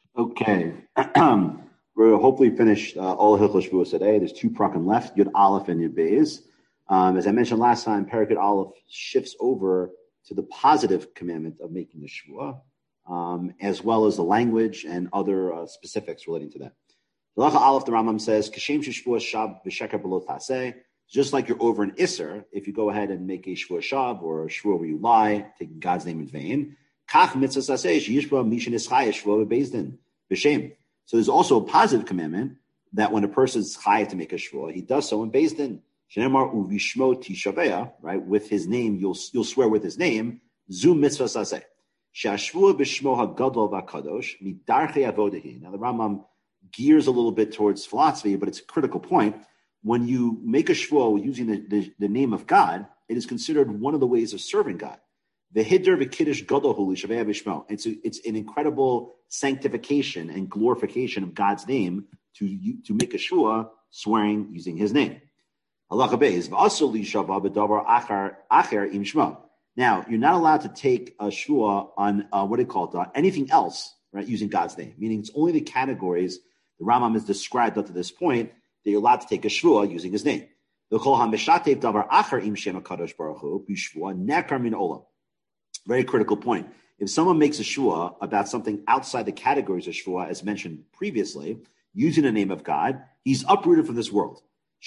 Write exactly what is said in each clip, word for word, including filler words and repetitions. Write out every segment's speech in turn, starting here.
Okay. We're hopefully finished uh, all Hilchos Shavuos today. There's two prakim left, Yud Aleph and Yud Beis. Um, as I mentioned last time, Perek Yud Aleph shifts over to the positive commandment of making the Shvuah, um, as well as the language and other uh, specifics relating to that. Halacha Aleph, the Rambam says, Kashem sheshvuah shab b'sheker b'lo taseh. Just like you're over an Isser, if you go ahead and make a Shvuah shab or a Shvuah where you lie, taking God's name in vain, Kach mitzvah saseh sheyishba mishin ischayah shvuah b'bezdin b'shem. So there's also a positive commandment that when a person is chayav to make a shvuah, he does so in bezdin. Shenemar uvishmo tishaveya, right? With his name, you'll you'll swear with his name. Zu mitzvah saseh. She'ashvuah b'shmo hagadol v'kadosh midarchei avodahi. Now the Rambam gears a little bit towards philosophy, but it's a critical point. When you make a shvuah using the, the, the name of God, it is considered one of the ways of serving God. The hiddur v'kiddush gadol hu l'shavei b'shmo. It's a, it's an incredible sanctification and glorification of God's name to to make a shvuah swearing using His name. Halacha beis v'asur l'shavah b'davar acher acher im shmo. Now you're not allowed to take a shvuah on uh, what do you call it? Uh, anything else, right? Using God's name, meaning it's only the categories the Rambam has described up to this point that you're allowed to take a shvuah using His name. V'kol ha'mishatev davar acher im shem hakadosh baruch hu b'shvuah nekar min olam. Very critical point. If someone makes a shvuah about something outside the categories of shvuah, as mentioned previously, using the name of God, he's uprooted from this world.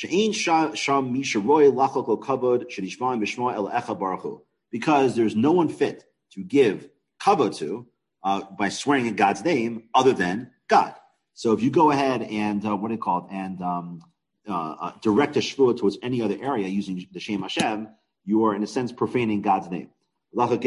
Because there's no one fit to give kavod to uh, by swearing in God's name other than God. So if you go ahead and uh, what do you call it and um, uh, uh, direct a shvuah towards any other area using the Shem Hashem, you are in a sense profaning God's name. Now, it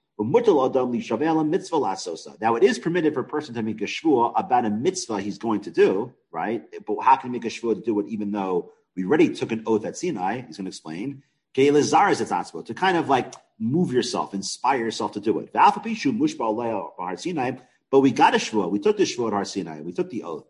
is permitted for a person to make a shvuah about a mitzvah he's going to do, right? But how can he make a shvuah to do it even though we already took an oath at Sinai? He's going to explain. To kind of like move yourself, inspire yourself to do it. But we got a shvuah. We took the shvuah at Har Sinai. We took the oath.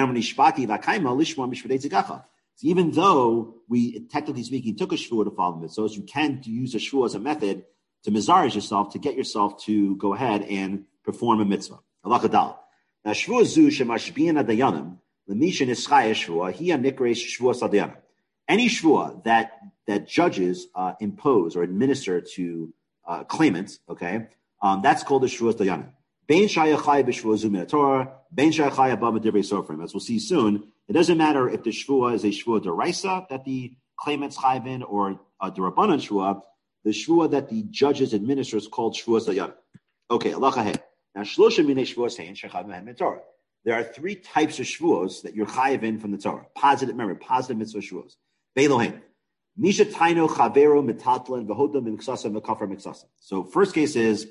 So even though we, technically speaking, took a shvuah to follow mitzvahs, you can use a shvuah as a method to mizarish yourself, to get yourself to go ahead and perform a mitzvah. Allah Kadal. Now, shvuah zu shemashbiyan adayanim, lemishin ischaya shvuah, hiya nikreis shvuah sadayanim. Any shvuah that, that judges uh, impose or administer to uh, claimants, okay, um, that's called a shvuah sadayanim. Bein shayachai b'shvuah zu min Torah, bein shayachai abba b'divrei sofrim. As we'll see soon, it doesn't matter if the shvuah is a shvuah deraisa that the claimant's chayv in or a derabanan shvuah. The shvuah that the judges administer is called shvuah dayan. Okay, halacha he. Now, shlosha minei shvuos hein shechav mehem in Torah. There are three types of shvuos that you're chayiv in from the Torah. Positive, remember, positive mitzvah shvuos. Be'elohein. Misha taino chavero mitatlan v'hodam miksasa mekafar miksasa. So, first case is,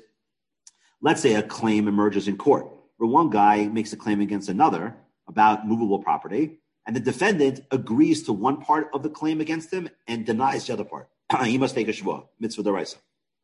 let's say a claim emerges in court, where one guy makes a claim against another about movable property, and the defendant agrees to one part of the claim against him and denies the other part. He must take a shvuah, mitzvah deraisa.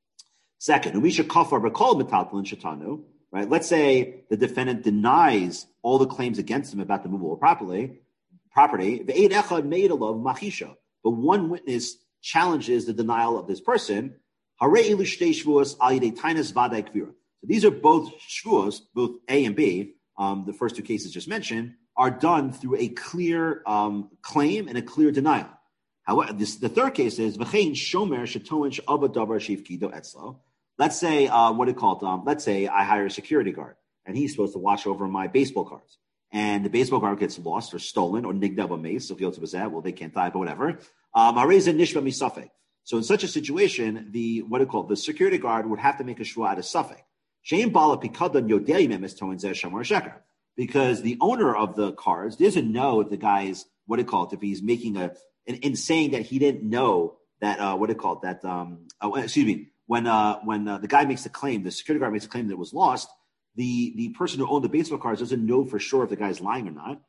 Second, umisha kafar b'kol metaltalin shetanu. Right? Let's say the defendant denies all the claims against him about the movable property. Property. V'eid echad made alav machisha. But one witness challenges the denial of this person. Harei ilu shtei shvuos al yidei tainas vadai kvira. So these are both shvuos, both A and B. Um, the first two cases just mentioned are done through a clear um, claim and a clear denial. However, this, the third case is v'chein shomer shetoin she'aba davar shivkido etzlo. Let's say, uh, what do you call it? Um, let's say I hire a security guard, and he's supposed to watch over my baseball cards. And the baseball card gets lost or stolen or nigdav a mace. So well, they can't die, but whatever. Um, nishba misafek. So in such a situation, the what do you call it? The security guard would have to make a shvuah out of safek. Shein bala pikadon yodei memes toin zeh shamar sheker. Because the owner of the cards doesn't know if the guy's what do you call it? If he's making a In, in saying that he didn't know that, uh, what do you call it, that, um, uh, excuse me, when uh, when uh, the guy makes the claim, the security guard makes a claim that it was lost, the, the person who owned the baseball cards doesn't know for sure if the guy's lying or not.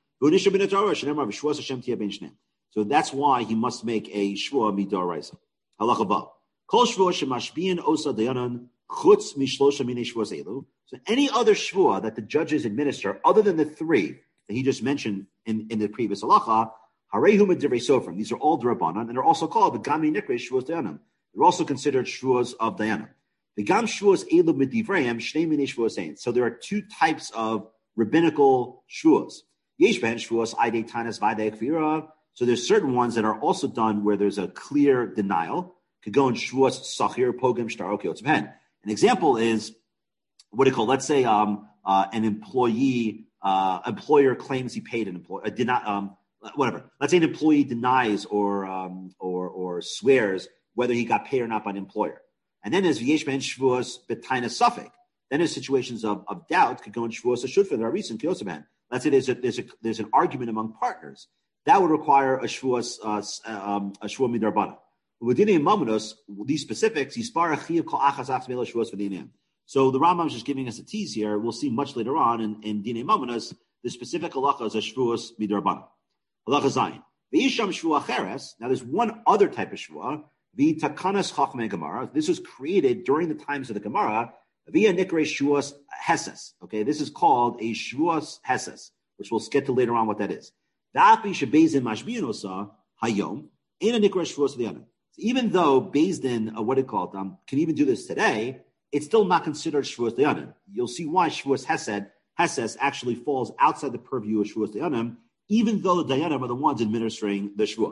So that's why he must make a shvuah midoraisa. Halacha ba. Kol shvuah shemashbiyan osa dayanan chutz mishlosha minei shvuos elu. So any other shvuah that the judges administer, other than the three that he just mentioned in, in the previous halacha, harehu midivrei sofrim. These are all drabanan, and they're also called the gami nikre shvuos dayanan. They're also considered shvuos of dayanan. The gam shvuos elu midivreim shnei minei shvuos ein. So there are two types of rabbinical shvuos. Yesh ben shvuos idei tanas v'idei kfira. So there's certain ones that are also done where there's a clear denial. Could go in shvuos sachir pogim shtar. Okay, it's An example is what do you call? Let's say um, uh, an employee, uh, employer claims he paid an employee, uh, did not, um, whatever. Let's say an employee denies or um, or or swears whether he got paid or not by an employer. And then there's v'yesh ben shvuos b'taina safek. Then there's situations of, of doubt could go in shvuos ashutfa. There are recent kiosaban. Let's say there's a, there's a there's an argument among partners that would require a shvuos uh, um, a shvuah midarbana. Within mamonos, these specifics, yispar achiv kol achas achas mela shvuos v'dinim. So the Rambam is just giving us a tease here. We'll see much later on in, in Dinei Mamonos, the specific halacha is a shvuos midarbana. Halacha zayin. V'yisham shvuah cheres. Now there's one other type of shvuah. V'takanas chachmei Gemara. This was created during the times of the Gemara via nikre shvuos heses. Okay, this is called a shvuos heses, which we'll get to later on what that is. Da'afi shebezin mashbiyin osa hayom in a nikre shvuos liyanim. Even though Beis Din, uh, what it called, um, can even do this today, it's still not considered shvuos liyanim. You'll see why shvuos hesed heses actually falls outside the purview of shvuos liyanim, even though the dayanim are the ones administering the shvuah.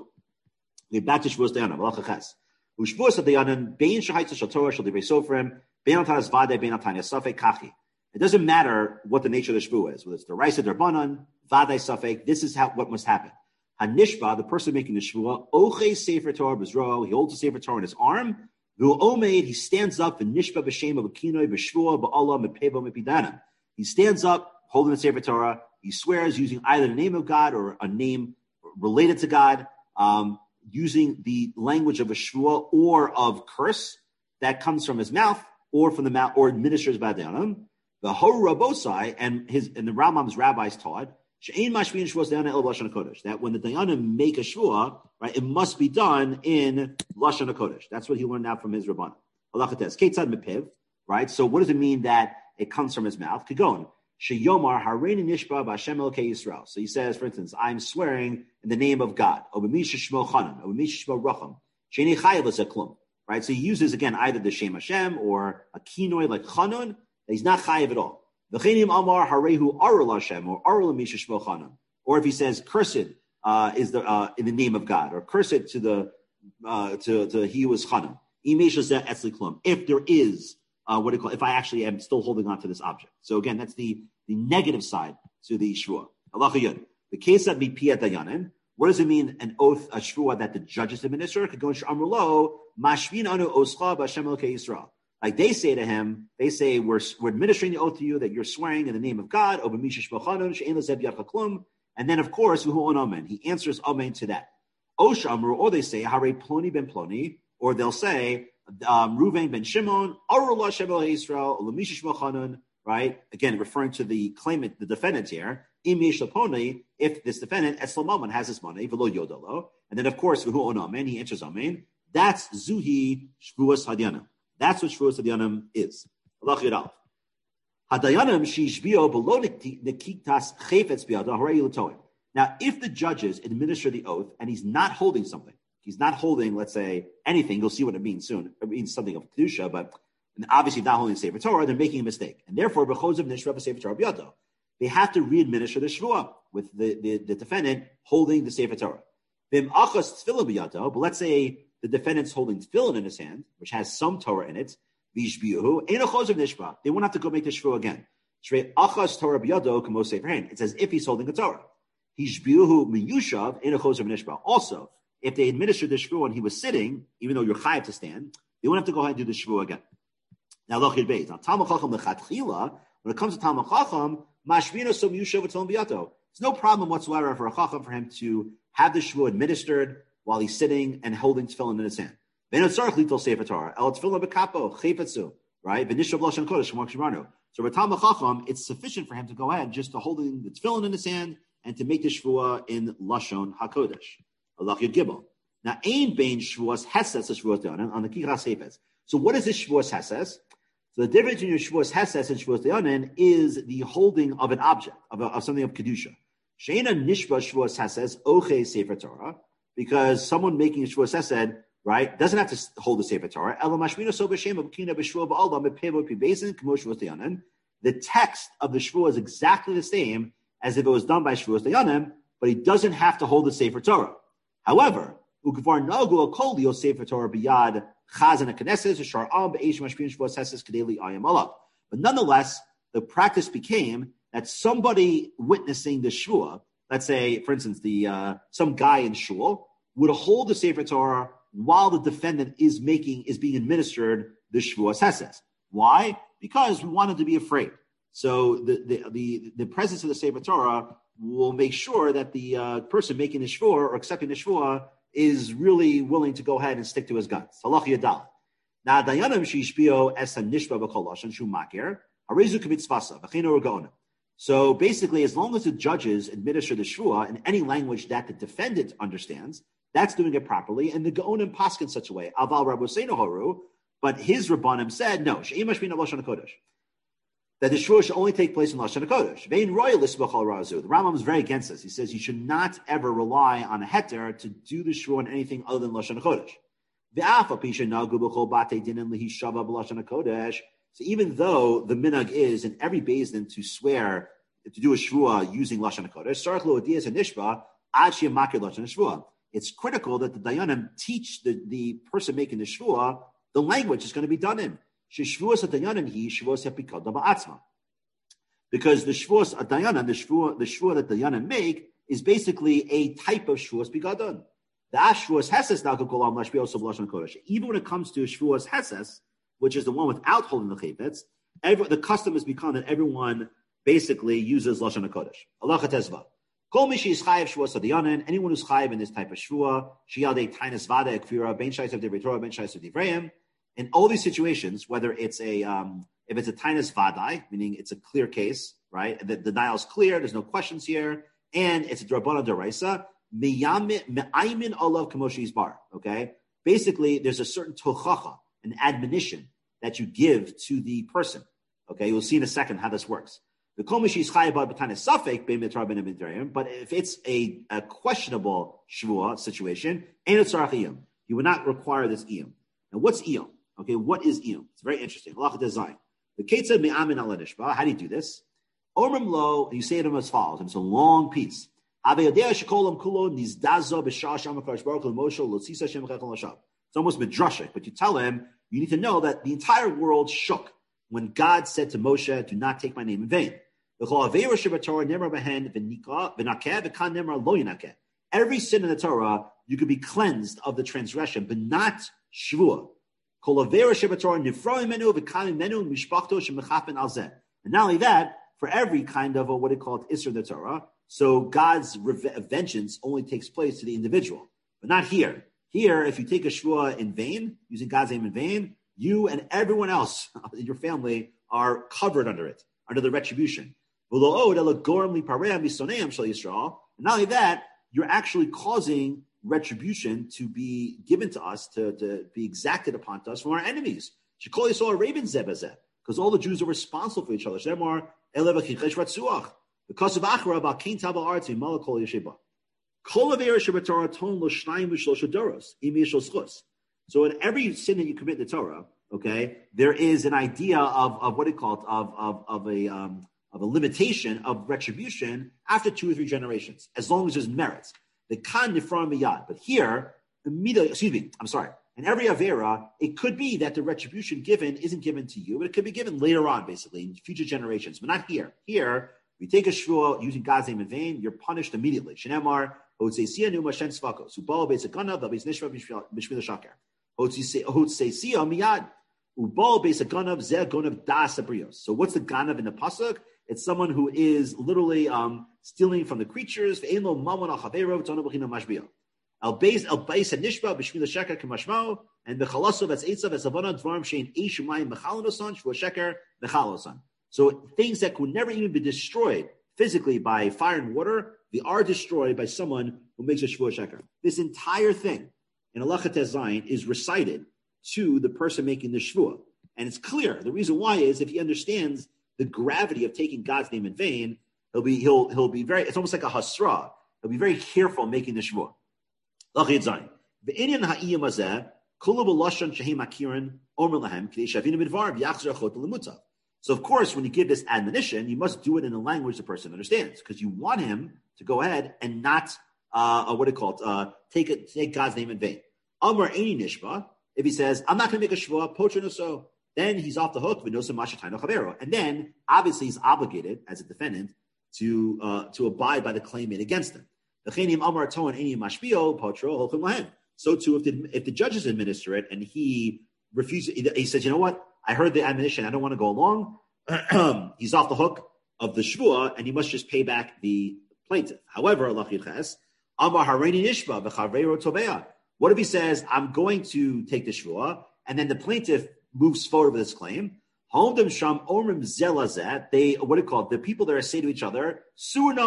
We back to shvuos liyanim. Halacha ches. Ushvuos dayanim bein shahaitza shel Torah shel divrei sofrim bein atanas vadei bein atanya safek kachi. It doesn't matter what the nature of the shvuah is, whether it's the raisa derbanan vadei safek. This is how what must happen. Hanishba, the person making the shvuah, oche sefer Torah b'zro. He holds the sefer Torah in his arm. V'u omeid, he stands up and nishba b'shem of a kinoi b'shvuah ba'Allah mepeva mepidanim. He stands up holding the sefer Torah. He swears using either the name of God or a name related to God, um, using the language of a shvuah or of curse that comes from his mouth or from the mouth or administers by Dayanim. The Horu Rabosai and his and the Rambam's rabbis taught that when the Dayanim make a shvuah, right, it must be done in Lashon HaKodesh. That's what he learned out from his Rabbanan. Halachates Ketzad Mepiv, right? So what does it mean that it comes from his mouth? Kagon Sheyomar Hareini Nishba B'Hashem Elokei Yisrael. So he says, for instance, I'm swearing in the name of God. Obamisha Shmo Chanan, Obamisha Shmo Racham, Sheni Chayav L'Zeklum. Right? So he uses again either the Shem Hashem or a kinoi like Chanun. He's not chayav at all. V'chenim Amar Harehu Arul Hashem or Arul Misha Shmo Chanan. Or if he says cursed uh, is the uh, in the name of God, or cursed to the uh, to to he was Chanan. If there is uh, what do you call? If I actually am still holding on to this object. So again, that's the the negative side to the shvuah. Halacha yud. The case that be piyat dayanim. What does it mean? An oath, a shvuah that the judges administer could go into amrulo mashvin anu oscha b'Hashem Elokei Yisrael. Like they say to him, they say we're we're administering the oath to you that you're swearing in the name of God. And then of course he answers amen to that. Or they say Hare Ploni ben Ploni, or they'll say um, Ruvain ben Shimon, Arullah Shebel Yisrael, Lamisha Shmo Chanan, right? Again, referring to the claimant, the defendant here. If this defendant Eslamaman has his money, velo yodalo, and then of course amen, he answers amen. That's Zuhi Shvuas Hadyanim. That's what Shvuas Hadyanim is. Hadayanim shishbio below nekitas chayfetz biyado harei l'toim. Now, if the judges administer the oath and he's not holding something, he's not holding, let's say, anything. You'll see what it means soon. It means something of kedusha, but obviously not holding the Sefer Torah, they're making a mistake, and therefore b'chozav nishra b'Sefer Torah biyado. They have to re-administer the shvuah with the, the, the defendant holding the Sefer Torah. Vim achas tefillah biyado, but let's say the defendant's holding tefillin in his hand, which has some Torah in it. They won't have to go make the shvuah again. It's as if he's holding a Torah. Also, if they administered the shvuah and he was sitting, even though you're chayav to stand, they won't have to go ahead and do the shvuah again. Now, look at Beis. Now, Talmud Chacham lechatchila, when it comes to Talmud Chacham, mashvino som yushav v'tolom biyato. It's no problem whatsoever for a Chacham for him to have the shvuah administered while he's sitting and holding tefillin in his hand. Right? So for Talmud Chacham, it's sufficient for him to go ahead just to holding the tefillin in his hand and to make the shvuah in Lashon HaKodesh. Allah Yud Gimel. Now, ain bein shvuas heses shvuas dayanim on the kichas hefes. So what is this shvuas heses? So the difference between shvuas heses and shvuas dayanim is the holding of an object, of, a, of something of kedusha. Sheina nishba shvuas heses oche sefer Torah, because someone making a shvuas hesed, right, doesn't have to hold the Sefer Torah. the text of the Shvuah is exactly the same as if it was done by Shvuas Dayanim, but he doesn't have to hold the Sefer Torah. However, Ukvar Nagu Akoli Sefer Torah Biyad Chazan Knesses Shar'am Be'esh Mashpin Shvuas Hesses Kedeli Ayam Allah. But nonetheless, the practice became that somebody witnessing the Shvuah, let's say, for instance, the uh, some guy in Shul, would hold the Sefer Torah while the defendant is making is being administered the Shvuas Hesses. Why? Because we wanted to be afraid. So the the the, the presence of the Sefer Torah will make sure that the uh, person making the Shvuah or accepting the Shvuah is really willing to go ahead and stick to his guns. Halach Yadal. Now, Dayanim Shishpio Es Nishba B'Koloshan Shu Makir Harezu K'Mitzvasa V'Chino Regona. So basically, as long as the judges administer the Shvuah in any language that the defendant understands, that's doing it properly, and the Gaonim paskin in such a way. Aval Rabbeinu Haru, but his Rabbanim said no. She'emash B'Na Lashon HaKodesh. That the Shvuah should only take place in Lashon HaKodesh. Vein Royal Lisbachal Razu. The Rambam is very against this. He says you should not ever rely on a heter to do the Shvuah in anything other than Lashon HaKodesh. So even though the minhag is in every Beis Din to swear to do a Shvuah using Lashon HaKodesh, it's critical that the Dayanim teach the, the person making the Shvuah the language is going to be done in. Because the Shvuas Dayanim, the Shvuah, the Shvuah that the Dayanim make, is basically a type of Shvuas Bigadon. The Ashvuas Heses now could call on Lashbi also Lashon Kodesh. Even when it comes to Shvuas Heses, which is the one without holding the Chayvetz, every, the custom has become that everyone basically uses Lashon Kodesh. Allah Tezva. Kol Mishi is Chayev Shvuas Dayanim. Anyone who's Chayev in this type of Shvuah, Shiyadei Tainas Vada Ekfira Ben Shais of Divrei Torah Ben Shais of Divrayim. In all these situations, whether it's a um, if it's a Tainas Vadai, meaning it's a clear case, right? The, the denial is clear. There's no questions here, and it's a Drabana Deraisa. Me'aymin olav kamoshi bar. Okay, basically, there's a certain tochacha, an admonition that you give to the person. Okay, you'll see in a second how this works. The komishi is chayabad b'tanis safek bein mitzvah ben midrayim. But if it's a, a questionable shvuah situation, ain't it tzarach iyum? You would not require this iyum. Now, what's iyum? Okay, what is iyum? It's very interesting. Halacha design. The ketzad me'amin ala nishba. How do you do this? Omrim lo. You say it as follows. And it's a long piece. It's almost midrashic, but you tell him, you need to know that the entire world shook when God said to Moshe, do not take my name in vain. Every sin in the Torah, you could be cleansed of the transgression, but not shvuah. And not only that, for every kind of a, what they call it, Isser in the Torah, so God's rev- vengeance only takes place to the individual, but not here. Here, if you take a shvuah in vain, using God's name in vain, you and everyone else in your family are covered under it, under the retribution. And not only that, you're actually causing retribution to be given to us, to, to be exacted upon us from our enemies. Because all the Jews are responsible for each other. Because of Achra about Kain Tabal Arts in Malakol Yeshiba. Kolavera Shabbatorah Ton Lo Shnayim V'Shlosh Doros Im Yeshos Chus. So in every sin that you commit in the Torah, okay, there is an idea of, of what it called of of of a um, of a limitation of retribution after two or three generations, as long as there's merits. The Kan Nifram Miyad. But here, immediately, excuse me, I'm sorry. In every Avera, it could be that the retribution given isn't given to you, but it could be given later on, basically, in future generations, but not here. Here, we take a shvuah using God's name in vain, you're punished immediately. Shenemar, Hotsesia Numa Shen Svakos, Ubal Besakana, Babis Nishra Bishmil Shakar. Hotsesia Miyad, Ubal Besakanav, Zeh Gonav Das Abrios. So what's the Ganav in the Pasuk? It's someone who is literally um, stealing from the creatures. Ve'eno Mamon Al Chaverov, Tzana Bechina Mashbio. El Beis El Beis Nishba Bishmil Shakar Kamashmao, and the Chalasov as Eitzav as Avana Dvarim Shein Eishumayim Mechalonosan, Shvua Shakar Mechalosan. So things that could never even be destroyed physically by fire and water, they are destroyed by someone who makes a shvuah sheker. This entire thing in Halacha Tezayin is recited to the person making the shvuah. And it's clear. The reason why is if he understands the gravity of taking God's name in vain, he'll be he'll he'll be very, it's almost like a hasra. He'll be very careful making the shvuah. Halacha Tezayin. Ve'inyan ha'iyam hazeh, kulu b'lashon shehem akirin omer lahem, k'dei shavinu midvar v'yachzer achot l'mutav. So, of course, when you give this admonition, you must do it in a language the person understands, because you want him to go ahead and not, uh, what do you call it, uh, take it, take God's name in vain. Amar Eini Nishba, if he says, I'm not going to make a shvua, pocher no so, then he's off the hook, and then obviously he's obligated as a defendant to uh, to abide by the claim made against him. So too, if the, if the judges administer it and he refuses, he says, you know what, I heard the admonition, I don't want to go along, he's off the hook of the shvua, and he must just pay back the plaintiff. However, what if he says, I'm going to take the shvua, and then the plaintiff moves forward with this claim? They, what do you call it? The people there say to each other, it's from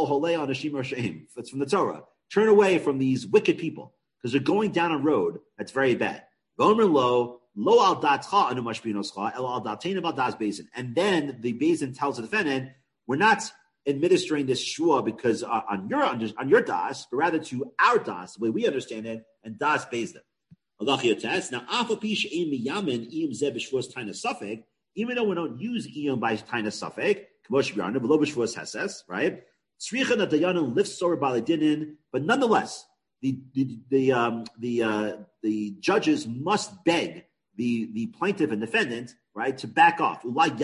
the Torah, turn away from these wicked people, because they're going down a road that's very bad. And then the Beis tells the defendant, we're not administering this shvua because uh, on your on your das, but rather to our das, the way we understand it, and das Beis Din. Now, even though we don't use iyum by taina safek, right? But nonetheless, the the the um, the uh, the judges must beg the the plaintiff and defendant, right, to back off, right?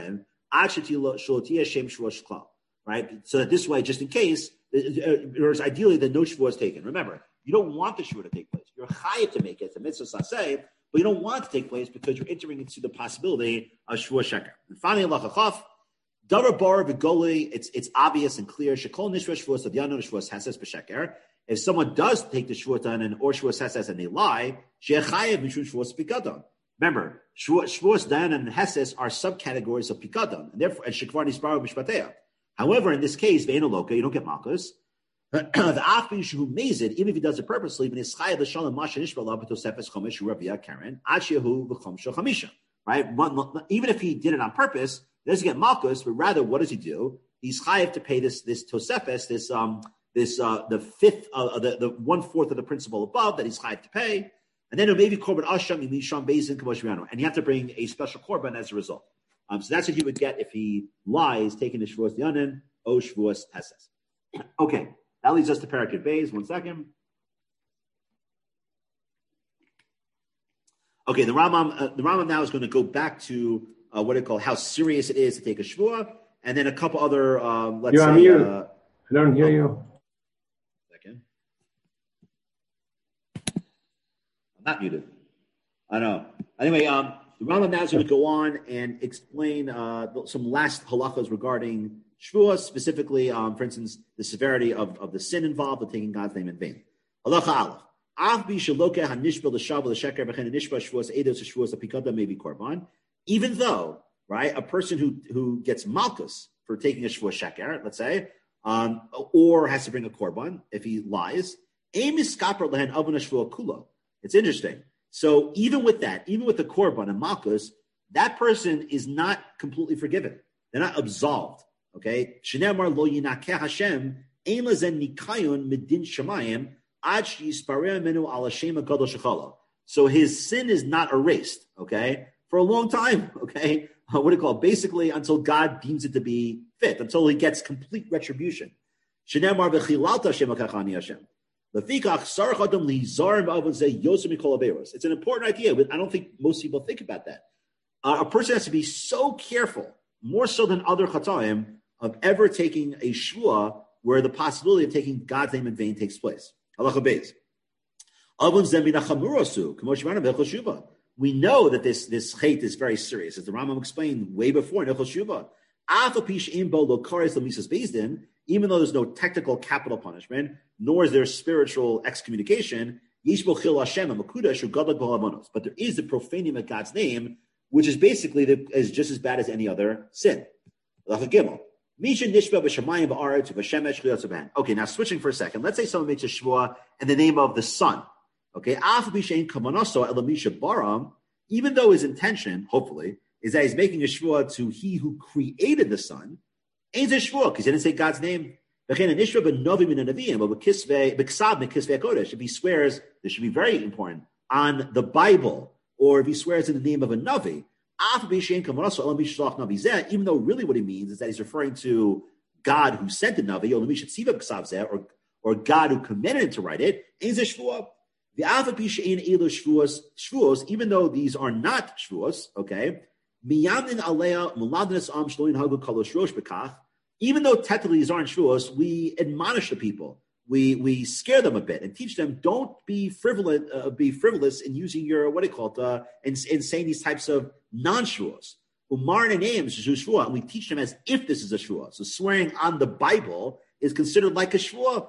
So that this way, just in case, or ideally, the no shvua is taken. Remember, you don't want the shvua to take place. You're chayav to make it, it's a mitzvah saseh, but you don't want it to take place because you're entering into the possibility of shvua sheker. And finally, lachachaf, davar bar v'goli, it's it's obvious and clear. Shekol nishva shvuas adyano shvuas hases b'sheker. If someone does take the shvua done and or shvuas hases and they lie, shechayev mishum shvuas pikadon. Remember, shvuas dan and heses are subcategories of pikadon, and therefore and shekvar nisbaru b'shpateya. However, in this case, ve'eno loka, you don't get malchus. The afbi who mays it, even if he does it purposely, right? Even if he did it on purpose, he doesn't get malchus, but rather, what does he do? He's chayav to pay this this tosefes, this um this uh the fifth uh the, the one fourth of the principal above that he's chayav to pay, and then maybe korban asham imisham bezin kamoshriano, and you have to bring a special korban as a result. Um, so that's what he would get if he lies, taking the shvuas dianin o shvuas heses. Okay. That leads us to Parakut Beis. One second. Okay, the Rambam, uh, the Rambam now is going to go back to uh, what it called how serious it is to take a shvua, and then a couple other. Um, let's You're say, on mute. Uh, I don't hear you. Second. I'm not muted. I know. Anyway, um, the Rambam now is going to go on and explain uh, some last halachas regarding shvua, specifically, um, for instance, the severity of, of the sin involved with taking God's name in vain. Halacha aleph. Even though, right, a person who, who gets malchus for taking a shvua sheker, let's say, um, or has to bring a korban if he lies, it's interesting. So even with that, even with the korban and malchus, that person is not completely forgiven. They're not absolved. Okay, Shneimar lo yinakeh Hashem ein lazen nikayun midin shemayim ad sheyispareh menu al Hashem gadol shechala. So his sin is not erased. Okay, for a long time. Okay, uh, what do you call it? Basically, until God deems it to be fit, until he gets complete retribution. Shneimar v'chilalta Hashem akachani Hashem. Lefikach sarach adam lihizar ba'avon zeh yosem mikol averos. It's an important idea, but I don't think most people think about that. Uh, a person has to be so careful, more so than other chataim, of ever taking a shvua where the possibility of taking God's name in vain takes place. Halacha Beis. We know that this, this hate is very serious, as the Rambam explained way before in Nechol Shuvah. Even though there's no technical capital punishment, nor is there spiritual excommunication, but there is the profaning of God's name, which is basically the, is just as bad as any other sin. Halacha Gimel. Okay, now switching for a second. Let's say someone makes a shvua in the name of the sun. Okay, even though his intention, hopefully, is that he's making a shvua to he who created the sun, ain't a shvua because he didn't say God's name. If he swears, this should be very important, on the Bible, or if he swears in the name of a navi, Even though really what he means is that he's referring to God who sent the Navi, or, or God who commanded him to write it, even though these are not shvuos, okay, even though technically these aren't shvuos, we admonish the people. We we scare them a bit and teach them, don't be frivolous, uh, be frivolous in using your, what do you call it, uh, in, in saying these types of non-shvuos. Umar and names shvuah, and we teach them as if this is a shvuah. So swearing on the Bible is considered like a shvuah.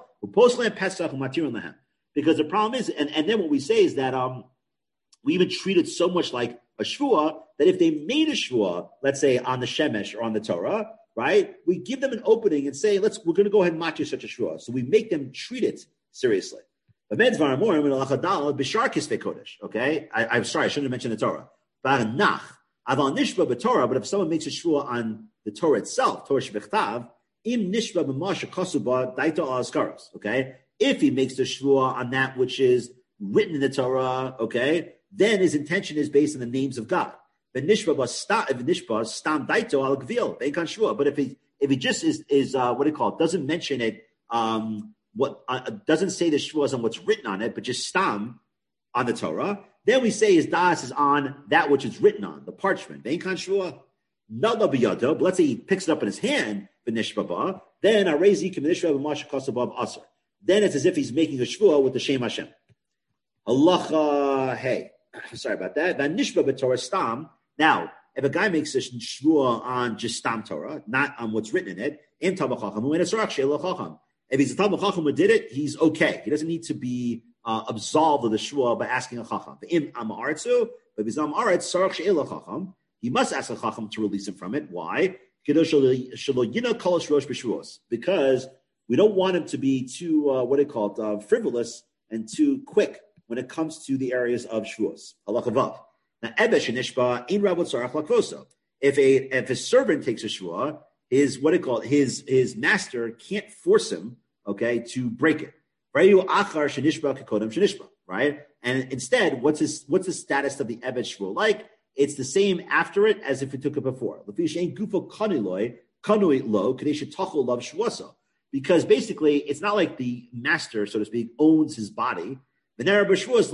Because the problem is, and, and then what we say is that um, we even treat it so much like a shvuah that if they made a shvuah, let's say on the Shemesh or on the Torah, right? We give them an opening and say, let's, we're going to go ahead and match you such a shvuah. So we make them treat it seriously. Okay? I, I'm sorry, I shouldn't have mentioned the Torah. But if someone makes a shvuah on the Torah itself, Torah shebechtav, im nishba b'masha kasuba daita azkaros. Okay? If he makes the shvuah on that which is written in the Torah, okay, then his intention is based on the names of God. But if he if he just is is uh, what do you call it? Doesn't mention it. Um, what uh, doesn't say the shvuah on what's written on it, but just stam on the Torah. Then we say his das is on that which is written on the parchment. But let's say he picks it up in his hand. Then then it's as if he's making a shvuah with the Shem Hashem. Allah, hey, sorry about that. Now, if a guy makes a shvuah on just stam Torah, not on what's written in it, if he's a Talmid Chacham who did it, he's okay. He doesn't need to be uh, absolved of the shvuah by asking a Chacham. But if he's am aretz, he must ask a Chacham to release him from it. Why? Because we don't want him to be too, uh, what do you call it, uh, frivolous and too quick when it comes to the areas of shvuos. Halachavav. Now, if a if a servant takes a shvuah, his what do you call it, his his master can't force him, okay, to break it. Right? And instead, what's his what's the status of the Eved shvuah like? It's the same after it as if he took it before. Because basically, it's not like the master, so to speak, owns his body. Right?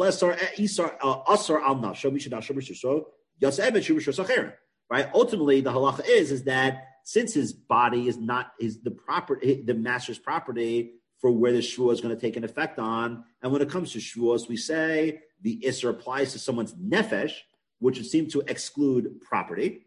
Ultimately, the halacha is, is that since his body is not is the property, the master's property for where the shvuah is going to take an effect on, and when it comes to shvuos, we say the isser applies to someone's nefesh, which would seem to exclude property.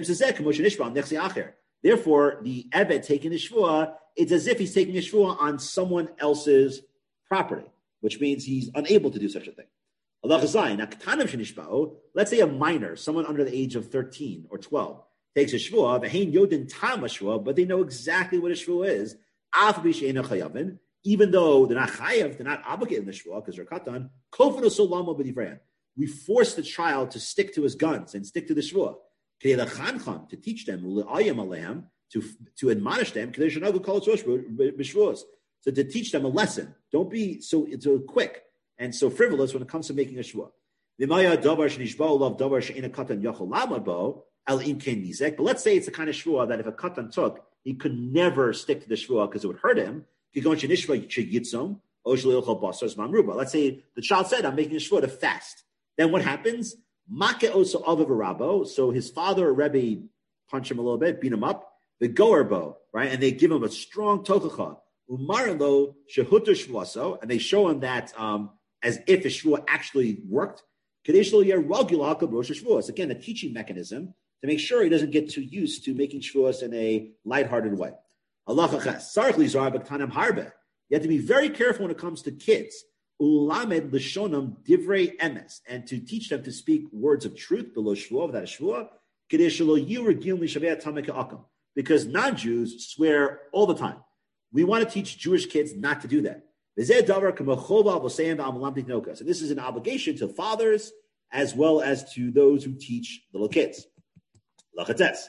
Therefore, the Eved taking the shvuah, it's as if he's taking a shvuah on someone else's property, which means he's unable to do such a thing. Let's say a minor, someone under the age of thirteen or twelve, takes a shvuah, but they know exactly what a shvuah is, even though they're not chayav, they're not obligated in the shvuah because they're katan. We force the child to stick to his guns and stick to the shvuah, to teach them, to, to admonish them, so to teach them a lesson. Don't be so, so quick and so frivolous when it comes to making a shvuah. But let's say it's the kind of shvuah that if a katan took, he could never stick to the shvuah because it would hurt him. Let's say the child said, I'm making a shvuah to fast. Then what happens? So his father or Rebbe punch him a little bit, beat him up. The goerbo, right? And they give him a strong tochacha. Umarlo shehuter shvuaso, and they show him that um, as if a shvuah actually worked. Again, the teaching mechanism to make sure he doesn't get too used to making shvuahs in a lighthearted way. You have to be very careful when it comes to kids. Ulamed l'shonam divrei emes, and to teach them to speak words of truth below shvuah, without a shvuah, because non-Jews swear all the time. We want to teach Jewish kids not to do that. And this is an obligation to fathers as well as to those who teach little kids. Let's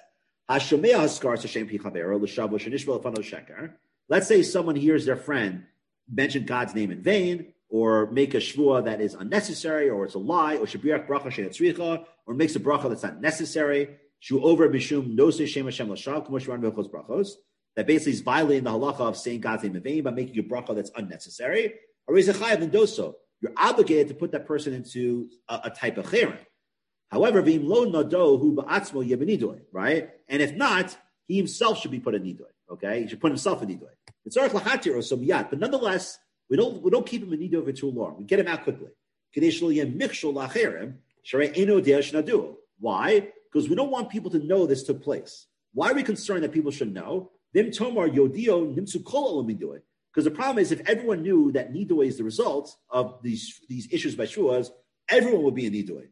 say someone hears their friend mention God's name in vain, or make a shvua that is unnecessary, or it's a lie, or shabiach bracha she'etzricha, or makes a bracha that's not necessary. Shu over bishum nosei shem Hashem l'shav k'mo sh'ran b'chos brachos. That basically is violating the halacha of saying God's name in vain by making a bracha that's unnecessary. Or is a chayav and doso. You're obligated to put that person into a, a type of cheren. However, v'im lo nado hu ba'atzmo yebenidoy, right? And if not, he himself should be put in nidoy. Okay, he should put himself in nidoy. It's arach lahatir or somiyat, but nonetheless, we don't we don't keep him in nidoy for too long. We get him out quickly. Why? Because we don't want people to know this took place. Why are we concerned that people should know? Because the problem is, if everyone knew that nidoy is the result of these, these issues by shuas, everyone would be in nidoy.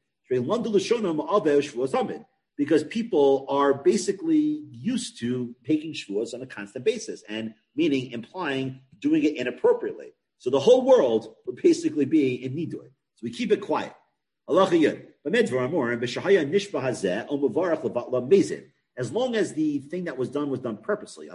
Because people are basically used to taking shvuas on a constant basis, and meaning implying doing it inappropriately. So the whole world would basically be in nidoy. So we keep it quiet. As long as the thing that was done was done purposely.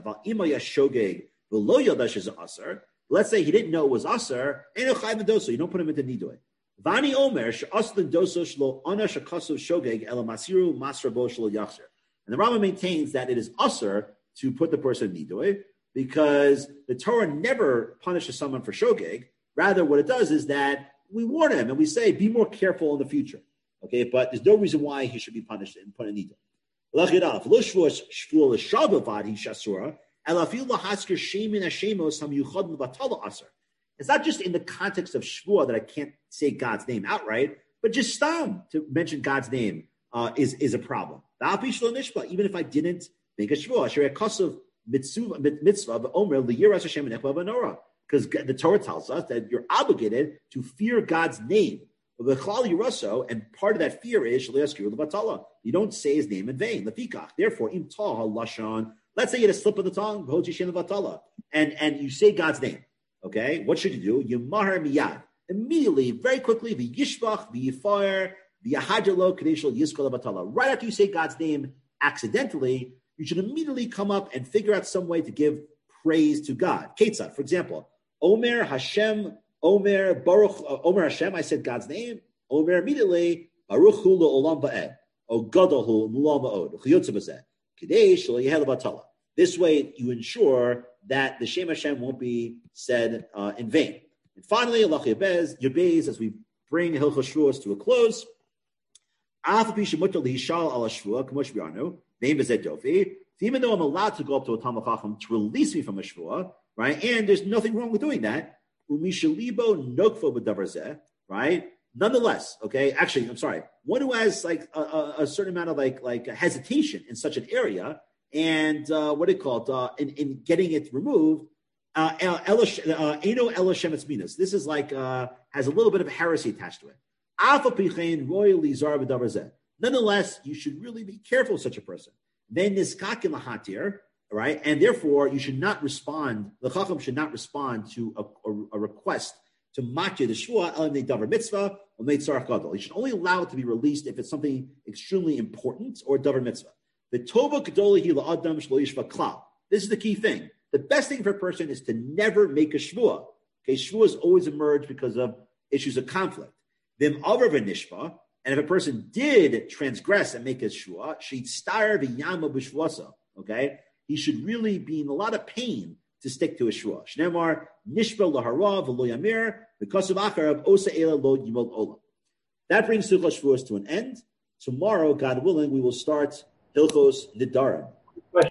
Let's say he didn't know it was asar, you don't put him into nidoy. Vani Omer she'aslin doso shlo ana shekasu shogeg ela masiru masrabo shlo yachzer. And the Rambam maintains that it is asr to put the person in nidoy because the Torah never punishes someone for shogeg. Rather, what it does is that we warn him and we say, be more careful in the future. Okay, but there's no reason why he should be punished and put in nidoy. It's not just in the context of shvua that I can't say God's name outright, but just stam to mention God's name uh, is, is a problem. Even if I didn't make a shvua, because the Torah tells us that you're obligated to fear God's name. And part of that fear is you don't say his name in vain. Therefore, let's say you had a slip of the tongue, and, and you say God's name. Okay, what should you do? You mahar miyad. Immediately, very quickly, the yishbach, the yifar, the yahajalo, kadeshal yiskol batala. Right after you say God's name accidentally, you should immediately come up and figure out some way to give praise to God. Ketzad, for example, Omer Hashem, Omer Baruch, uh, Omer Hashem, I said God's name. Omer immediately, Baruch hu le'olam ba'ed, o gadol hu l'olam ba'od, chiyotze b'zeh, kadesh le'yehel batala. This way, you ensure that the Shem Hashem won't be said uh, in vain. And finally, Allah Yabez, as we bring Hilchos Shvuos to a close, even though I'm allowed to go up to a Talmid Chacham to release me from a Shvuah, right? And there's nothing wrong with doing that. Right? Nonetheless, okay, actually, I'm sorry, one who has like a, a, a certain amount of like, like a hesitation in such an area, and uh, what it called uh, in, in getting it removed, uh, Eno Elashem Etzminas. This is like uh, has a little bit of heresy attached to it. Nonetheless, you should really be careful with such a person. Then niskakin lahatir, right? And therefore, you should not respond. The chacham should not respond to a, a, a request to matya the shvua elam davar mitzvah or meitzarach gadol. You should only allow it to be released if it's something extremely important or davar mitzvah. The tova gedolihi la'adam shlo yishva klal. This is the key thing. The best thing for a person is to never make a shvua. Okay, shvuas always emerge because of issues of conflict. Vim avar v'nishva, and if a person did transgress and make a shvua, she'd star v'yama b'shvuasa. Okay, he should really be in a lot of pain to stick to a shvua. Shneimar nishba lahara v'lo yamir because of acharav osa ela lo yimol olam. That brings Hilchos Shvuos to an end. Tomorrow, God willing, we will start Hilchos Nidarim.